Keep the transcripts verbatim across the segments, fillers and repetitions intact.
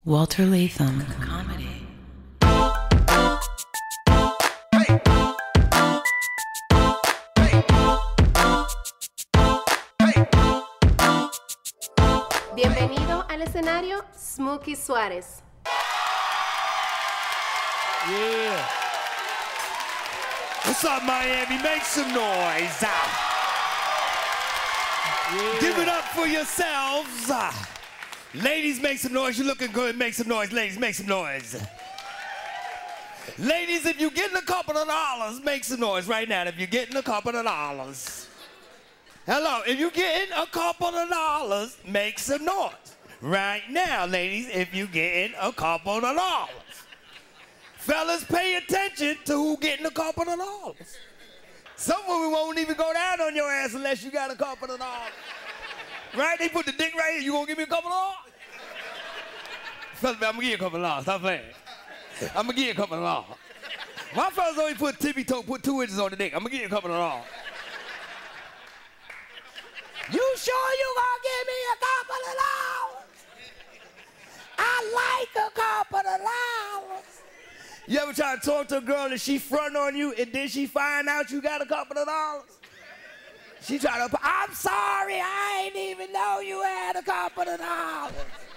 Walter Latham Comedy. Hey. Hey. Hey. Bienvenido al escenario, Smokey Suárez. Yeah. What's up, Miami? Make some noise. Yeah. Give it up for yourselves. Ladies, make some noise. You're looking good. Make some noise. Ladies, make some noise. Ladies, if you're getting a couple of dollars, make some noise right now. If you're getting a couple of dollars. Hello, if you're getting a couple of dollars, make some noise. Right now, ladies, if you're getting a couple of dollars. Fellas, pay attention to who getting a couple of dollars. Some women won't even go down on your ass unless you got a couple of dollars. Right? They put the dick right here. You gonna give me a couple of dollars? Fellas, I'm gonna give you a couple of dollars. Stop playing. I'm gonna give you a couple of dollars. My fellas only put tippy toe, put two inches on the dick. I'm gonna give you a couple of dollars. You sure you gonna give me a couple of dollars? I like a couple of dollars. You ever try to talk to a girl and she front on you and then she find out you got a couple of dollars? She try to, I'm sorry, I ain't even know you had a couple of dollars.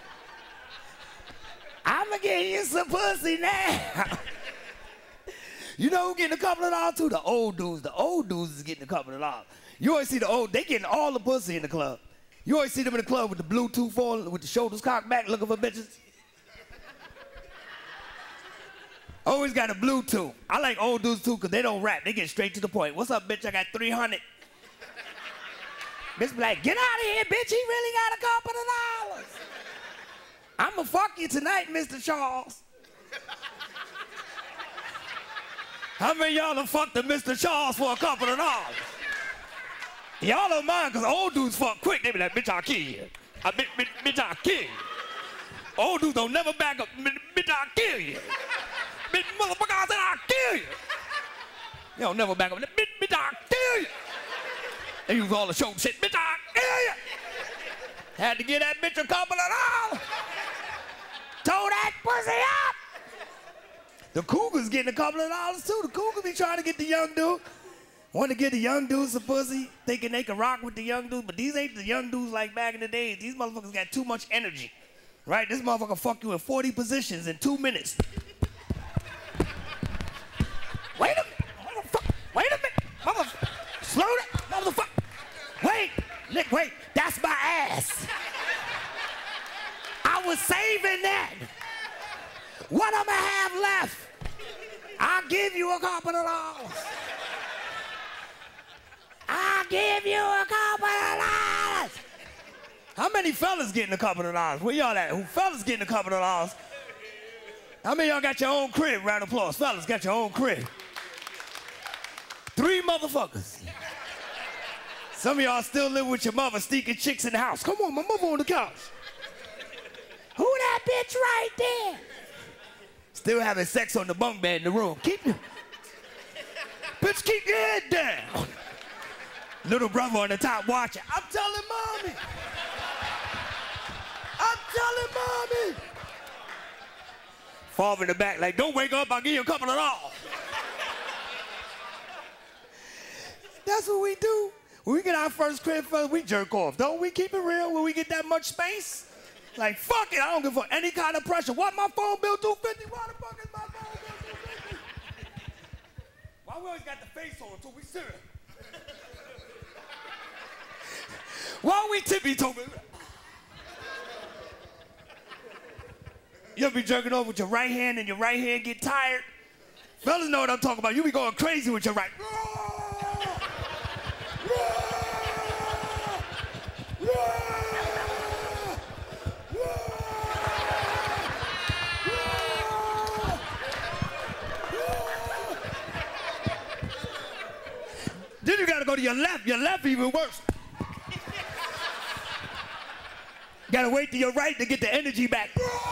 I'ma give you some pussy now. You know who getting a couple of dollars too? The old dudes. The old dudes is getting a couple of dollars. You always see the old, they getting all the pussy in the club. You always see them in the club with the Bluetooth on, with the shoulders cocked back, looking for bitches. Always got a Bluetooth. I like old dudes too, because they don't rap. They get straight to the point. What's up, bitch? I got three hundred. Bitch be like, get out of here, bitch. He really got a couple of dollars. I'ma fuck you tonight, Mister Charles. How many of y'all done fucked the Mister Charles for a couple of dollars? Y'all don't mind, because old dudes fuck quick. They be like, bitch, I'll kill you. I, bitch, bitch, bitch, I'll kill you. Old dudes don't never back up. Bitch, I'll kill you. Bitch, motherfucker, I said I'll kill you. You don't never back up. Bitch, bitch, I'll kill you. They use all the show shit. Bitch, I'll kill you. Had to get that bitch a couple of dollars. Tow that pussy up. The Cougars getting a couple of dollars too. The Cougars be trying to get the young dude. Want to get the young dudes some pussy, thinking they can rock with the young dudes, but these ain't the young dudes like back in the days. These motherfuckers got too much energy. Right? This motherfucker fuck you in forty positions in two minutes. Wait a minute, motherfucker. Wait a minute, motherfucker. Slow down, motherfucker. Wait, Nick, wait. That's my ass. I was saving that. What I'ma have left? I'll give you a couple of dollars. I'll give you a couple of dollars. How many fellas getting a couple of dollars? Where y'all at? Who fellas getting a couple of dollars? How many of y'all got your own crib? Round of applause. Fellas got your own crib. Three motherfuckers. Some of y'all still live with your mother, sneaking chicks in the house. Come on, my mother on the couch. Who that bitch right there? Still having sex on the bunk bed in the room. Keep your... Bitch, keep your head down. Little brother on the top watching. I'm telling mommy. I'm telling mommy. Fall in the back like, don't wake up, I'll give you a couple of dollars. That's what we do. When we get our first crib, we jerk off. Don't we keep it real when we get that much space? Like, fuck it, I don't give a fuck. Any kind of pressure. What, my phone bill two fifty? Why the fuck is my phone bill two fifty? Why we always got the face on until we serious? Why we tippy toe? You ever be jerking off with your right hand and your right hand get tired? Fellas know what I'm talking about. You be going crazy with your right. Then you gotta go to your left. Your left even worse. Gotta wait to your right to get the energy back.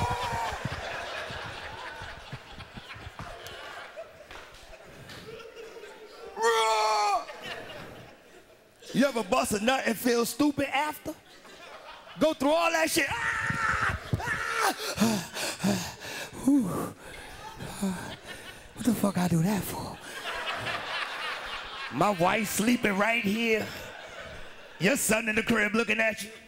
You ever bust a nut and feel stupid after? Go through all that shit. Ah! Ah! What the fuck I do that for? My wife sleeping right here. Your son in the crib looking at you.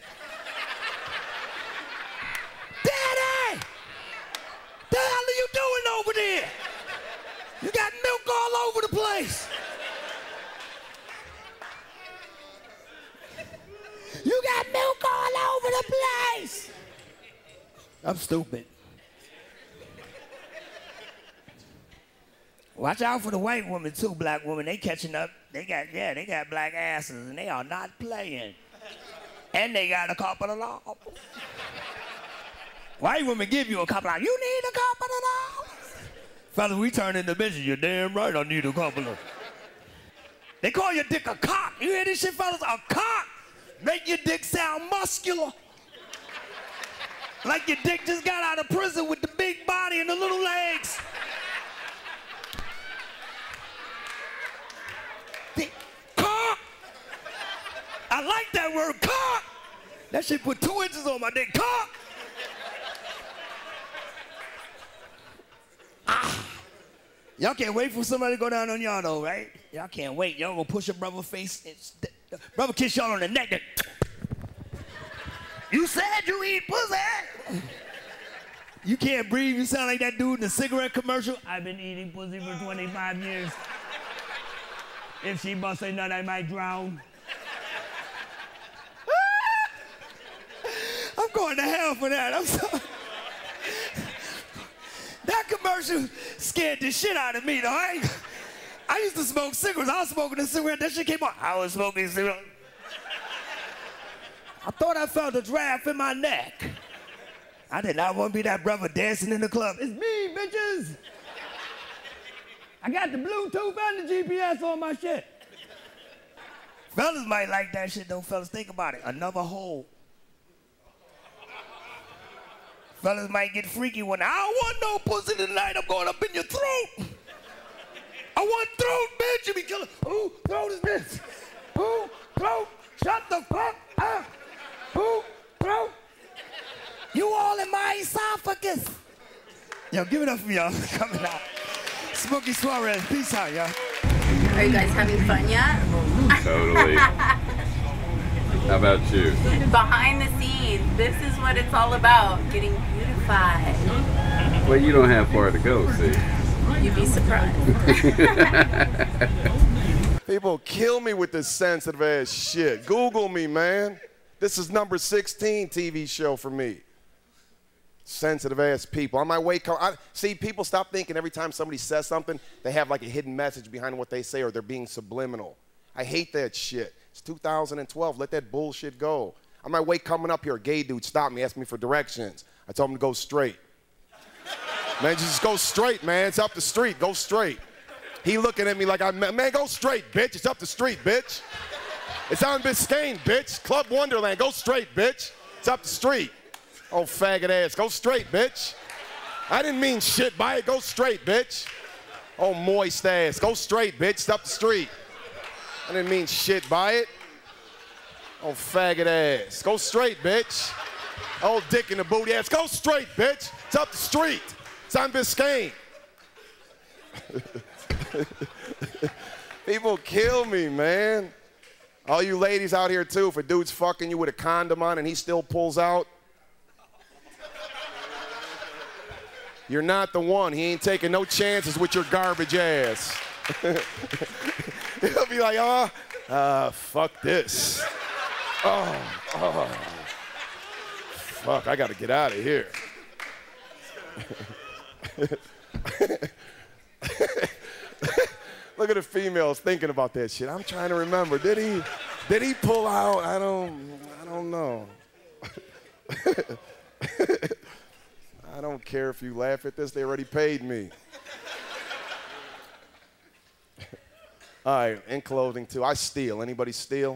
Daddy! The hell are you doing over there? You got milk all over the place. You got milk all over the place. I'm stupid. Watch out for the white woman too, black woman. They catching up. They got, yeah, they got black asses and they are not playing. And they got a couple of dollars. White women give you a couple of dollars. You need a couple of dollars. Fellas, we turn into bitches. You're damn right I need a couple of. They call your dick a cock. You hear this shit, fellas? A cock. Make your dick sound muscular. Like your dick just got out of prison with the big body and the little legs. Cock! I like that word, cock! That shit put two inches on my dick, cock! Ah! Y'all can't wait for somebody to go down on y'all though, right? Y'all can't wait. Y'all gonna push a brother face. And brother kiss y'all on the neck. You said you eat pussy! You can't breathe. You sound like that dude in the cigarette commercial. I've been eating pussy for twenty-five years. If she busts a nut, I might drown. I'm going to hell for that. I'm sorry. That commercial scared the shit out of me, though. I, I used to smoke cigarettes. I was smoking a cigarette. That shit came on. I was smoking a cigarette. I thought I felt a draft in my neck. I did not want to be that brother dancing in the club. It's me, bitches. I got the Bluetooth and the G P S on my shit. Fellas might like that shit though, fellas. Think about it. Another hole. Fellas might get freaky when I don't want no pussy tonight. I'm going up in your throat. I want throat, bitch. You be killing. Who throat is this? Who throat? Shut the fuck up. Who throat? You all in my esophagus. Yo, give it up for y'all coming out. Smokey Suarez, peace out, y'all. Are you guys having fun yet? Totally. How about you? Behind the scenes, this is what it's all about, getting beautified. Well, you don't have far to go, see. You'd be surprised. People kill me with this sensitive ass shit. Google me, man. This is number sixteen T V show for me. Sensitive ass people. On my way, I, see, people stop thinking every time somebody says something, they have like a hidden message behind what they say or they're being subliminal. I hate that shit. It's two thousand twelve. Let that bullshit go. On my way coming up here, a gay dude stopped me, asked me for directions. I told him to go straight. Man, just go straight, man. It's up the street. Go straight. He looking at me like, I man, go straight, bitch. It's up the street, bitch. It's on Biscayne, bitch. Club Wonderland. Go straight, bitch. It's up the street. Oh, faggot ass. Go straight, bitch. I didn't mean shit by it. Go straight, bitch. Oh, moist ass. Go straight, bitch. It's up the street. I didn't mean shit by it. Oh, faggot ass. Go straight, bitch. Oh, dick in the booty ass. Go straight, bitch. It's up the street. It's on Biscayne. People kill me, man. All you ladies out here, too, if a dude's fucking you with a condom on and he still pulls out, you're not the one. He ain't taking no chances with your garbage ass. He'll be like, oh, uh, fuck this. Oh, oh. Fuck, I gotta get out of here. Look at the females thinking about that shit. I'm trying to remember. Did he, did he pull out? I don't, I don't know. I don't care if you laugh at this. They already paid me. All right, and clothing too. I steal. Anybody steal?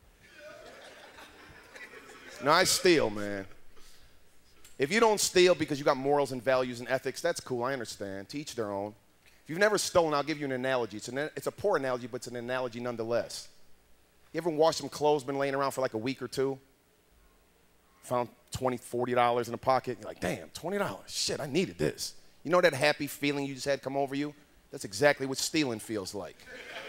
No, I steal, man. If you don't steal because you got morals and values and ethics, that's cool. I understand. To each their own. If you've never stolen, I'll give you an analogy. It's, an, it's a poor analogy, but it's an analogy nonetheless. You ever wash some clothes been laying around for like a week or two? found twenty dollars, forty dollars in the pocket. You're like, damn, twenty dollars. Shit, I needed this. You know that happy feeling you just had come over you? That's exactly what stealing feels like.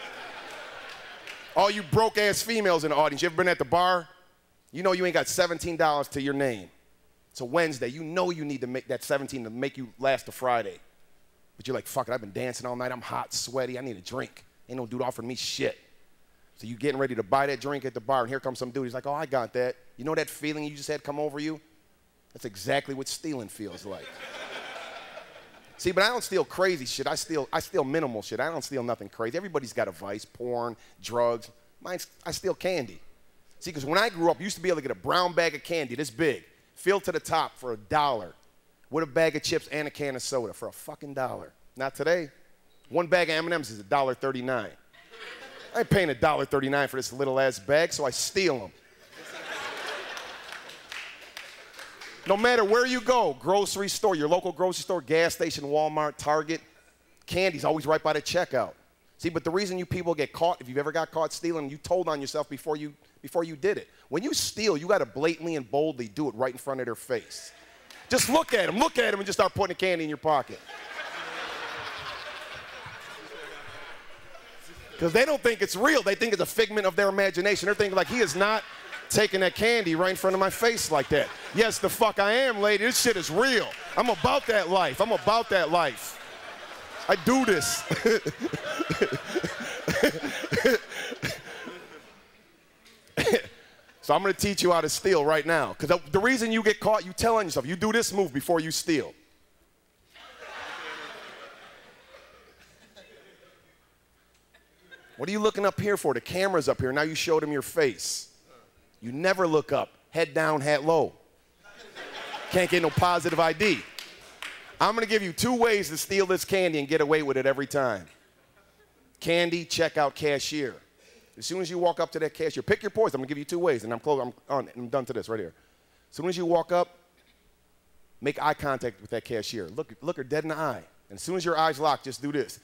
All you broke-ass females in the audience, you ever been at the bar? You know you ain't got seventeen dollars to your name. It's a Wednesday. You know you need to make that seventeen to make you last to Friday. But you're like, fuck it, I've been dancing all night. I'm hot, sweaty. I need a drink. Ain't no dude offering me shit. So you getting ready to buy that drink at the bar, and here comes some dude. He's like, oh, I got that. You know that feeling you just had come over you? That's exactly what stealing feels like. See, but I don't steal crazy shit. I steal, I steal minimal shit. I don't steal nothing crazy. Everybody's got a vice, porn, drugs. Mine's, I steal candy. See, because when I grew up, you used to be able to get a brown bag of candy this big, filled to the top for a dollar, with a bag of chips and a can of soda for a fucking dollar. Not today. One bag of M and M's is a dollar thirty-nine. I ain't paying a dollar thirty-nine for this little ass bag, so I steal them. No matter where you go, grocery store, your local grocery store, gas station, Walmart, Target, candy's always right by the checkout. See, but the reason you people get caught, if you've ever got caught stealing, you told on yourself before you, before you did it. When you steal, you got to blatantly and boldly do it right in front of their face. Just look at them, look at them, and just start putting the candy in your pocket. Because they don't think it's real. They think it's a figment of their imagination. They're thinking like, he is not taking that candy right in front of my face like that. Yes, the fuck I am, lady. This shit is real. I'm about that life. I'm about that life. I do this. So I'm going to teach you how to steal right now. Because the reason you get caught, you tell on yourself, you do this move before you steal. What are you looking up here for? The camera's up here. Now you showed him your face. You never look up. Head down, hat low. Can't get no positive I D. I'm going to give you two ways to steal this candy and get away with it every time. Candy, checkout, cashier. As soon as you walk up to that cashier, pick your poison. I'm going to give you two ways, and I'm, close, I'm, on, I'm done to this right here. As soon as you walk up, make eye contact with that cashier. Look, look her dead in the eye. And as soon as your eyes lock, just do this.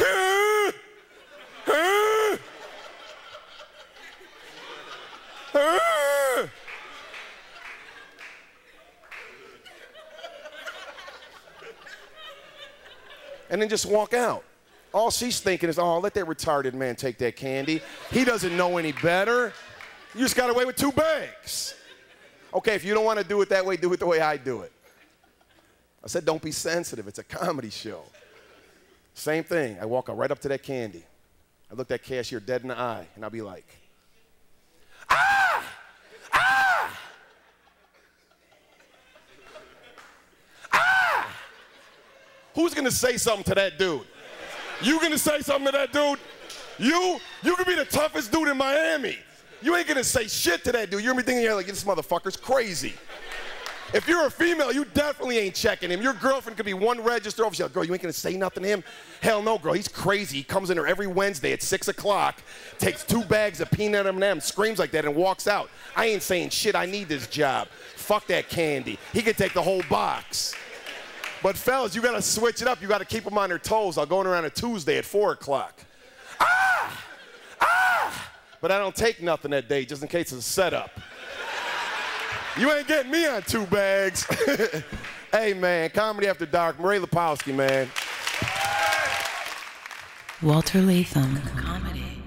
And then just walk out. All she's thinking is, oh, let that retarded man take that candy. He doesn't know any better. You just got away with two bags. Okay, if you don't want to do it that way, do it the way I do it. I said, don't be sensitive. It's a comedy show. Same thing. I walk right up to that candy. I look that cashier dead in the eye, and I'll be like, ah! Ah! Ah! Who's going to say something to that dude? You going to say something to that dude? You? You can be the toughest dude in Miami. You ain't going to say shit to that dude. You're going to be thinking, you're like, this motherfucker's crazy. If you're a female, you definitely ain't checking him. Your girlfriend could be one register over. She's like, girl, you ain't gonna say nothing to him? Hell no, girl, he's crazy. He comes in there every Wednesday at six o'clock, takes two bags of peanut M and M's, screams like that, and walks out. I ain't saying shit, I need this job. Fuck that candy. He could take the whole box. But fellas, you gotta switch it up. You gotta keep them on their toes. I'll go in around a Tuesday at four o'clock. Ah! Ah! But I don't take nothing that day, just in case it's a setup. You ain't getting me on two bags. Hey, man, Comedy After Dark, Murray Lepowski, man. Walter Latham. Comedy.